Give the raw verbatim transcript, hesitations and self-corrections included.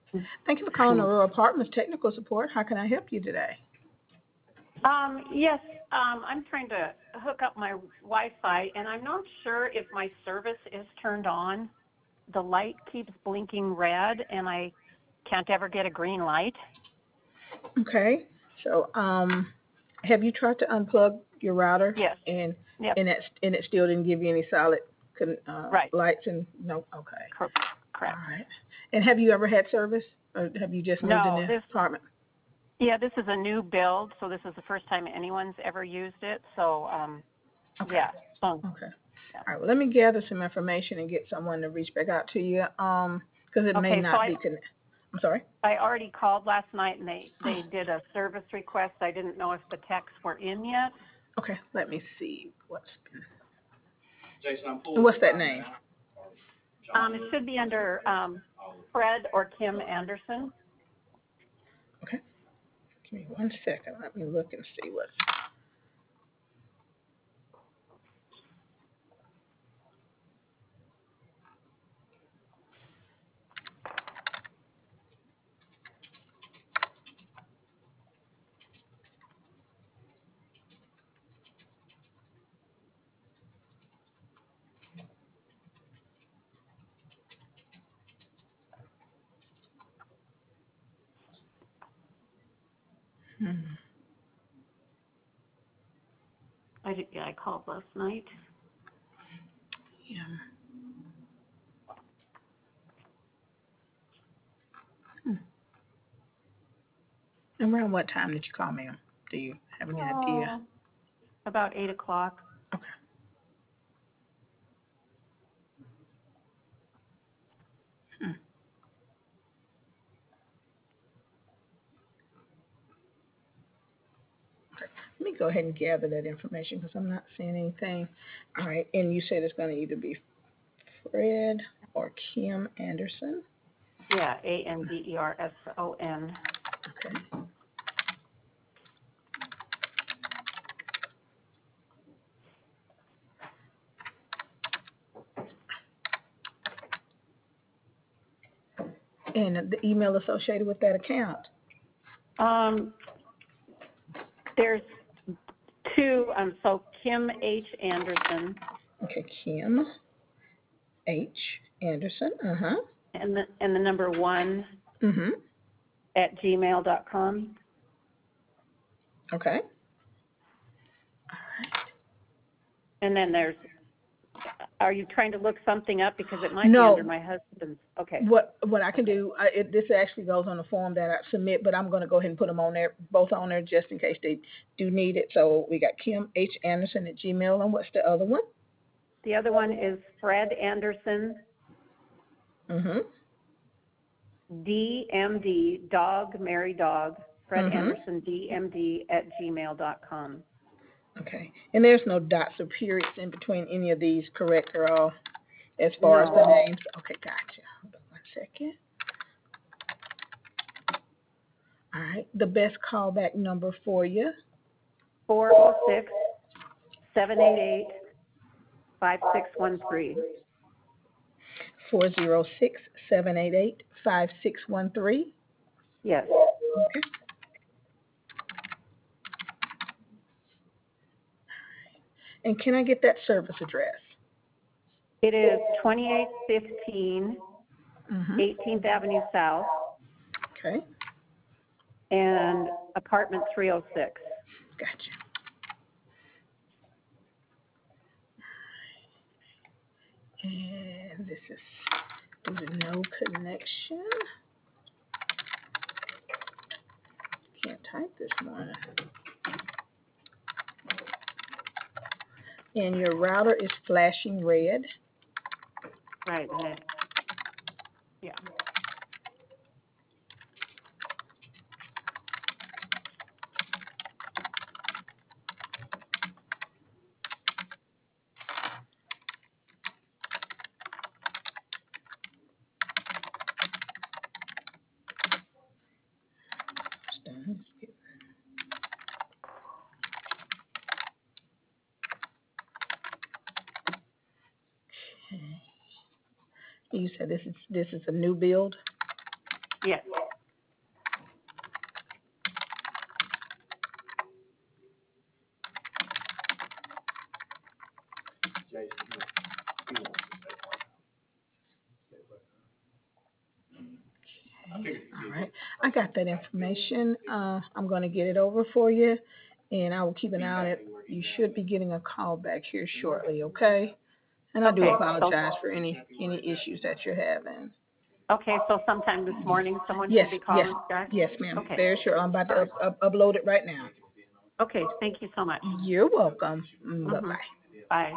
Thank you for calling Aurora Apartments Technical Support. How can I help you today? Um, yes, um, I'm trying to hook up my Wi-Fi, and I'm not sure if my service is turned on. The light keeps blinking red, and I can't ever get a green light. Okay. So, um, have you tried to unplug your router? Yes. And Yep. and that and it still didn't give you any solid uh, Right. lights and no. Okay. Correct. All right. And have you ever had service, or have you just moved in No, the this apartment? yeah, this is a new build, so this is the first time anyone's ever used it. So, um, Okay. yeah. So, Okay. yeah. All right. Well, let me gather some information and get someone to reach back out to you. Um, because it may Okay, so not I be connected. I'm sorry. I already called last night, and they they did a service request. I didn't know if the techs were in yet. Okay. Let me see what's been. Jason, I'm And pulling. what's that name? Um, it should be under um, Fred or Kim Anderson. Okay. Give me one second. Let me look and see what's. Hmm. I did, yeah, I called last night. Yeah. Hmm. And around what time did you call, ma'am? Do you have any idea? Oh, about eight o'clock. Okay. Hmm. Let me go ahead and gather that information because I'm not seeing anything. All right. And you said it's going to either be Fred or Kim Anderson. Yeah, A N D E R S O N. Okay. And the email associated with that account. Um, there's two. Um, so Kim H Anderson. Okay, Kim H Anderson. Uh huh. And the and the number one. Mhm. At gmail dot com. Okay. And then there's. Are you trying to look something up because it might be No. under my husband's? Okay. What what I can do, I, it, this actually goes on the form that I submit, but I'm going to go ahead and put them on there, both on there, just in case they do need it. So we got Kim H Anderson at Gmail, and what's the other one? The other one is Fred Anderson, Mhm. D M D, dog, Mary dog, Fred Mhm. Anderson, D M D at gmail dot com. Okay. And there's no dots or periods in between any of these, correct, girl? As far as No. the names? Okay, gotcha. Hold on one second. All right. The best callback number for you? four oh six, seven eight eight, five six one three. four oh six, seven eight eight, five six one three. Yes. Okay. And can I get that service address? It is twenty-eight fifteen, Mm-hmm. eighteenth Avenue South, Okay. and apartment three oh six. Gotcha. And this is due to no connection. Can't type this morning. And your router is flashing red. Right. And it, yeah. Okay. You said this is this is a new build? Yes. Jason, he he wants to stay part-time. Stay part-time. I figured he'd All be right. good. I got that information. Uh, I'm going to get it over for you, and I will keep an eye on it. You should be getting a call back here shortly, okay? And I do Okay, so- apologize for any any issues that you're having. Okay, so sometime this morning, someone Yes, should be yes, calling back? yes, ma'am. Okay. Very sure. I'm about to up, up, upload it right now. Okay, thank you so much. You're welcome. Bye Mhm. bye. Bye.